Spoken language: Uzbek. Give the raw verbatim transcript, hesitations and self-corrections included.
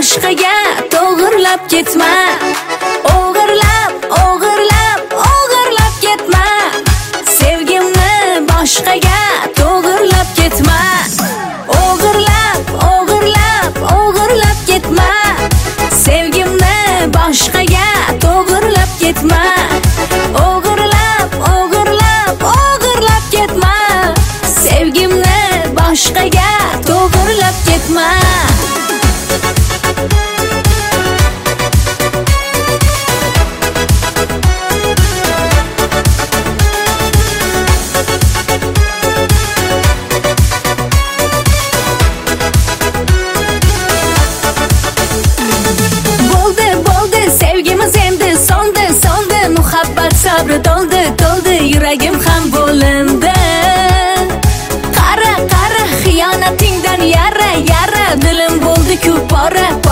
boshqaga to'g'irlab ketma. O'g'irlab, o'g'irlab, o'g'irlab ketma. Sevgimni boshqaga to'g'irlab ketma. O'g'irlab, o'g'irlab, o'g'irlab ketma. Sevgimni boshqaga to'g'irlab ketma. O'g'irlab, o'g'irlab, o'g'irlab ketma. Sevgimni boshqaga to'g'irlab ketma. Sabri to'ldi, to'ldi, yuragim ham bo'lindi. Qara, qara, xiyonatingdan yara, yara, dilim bo'ldi-ku pora.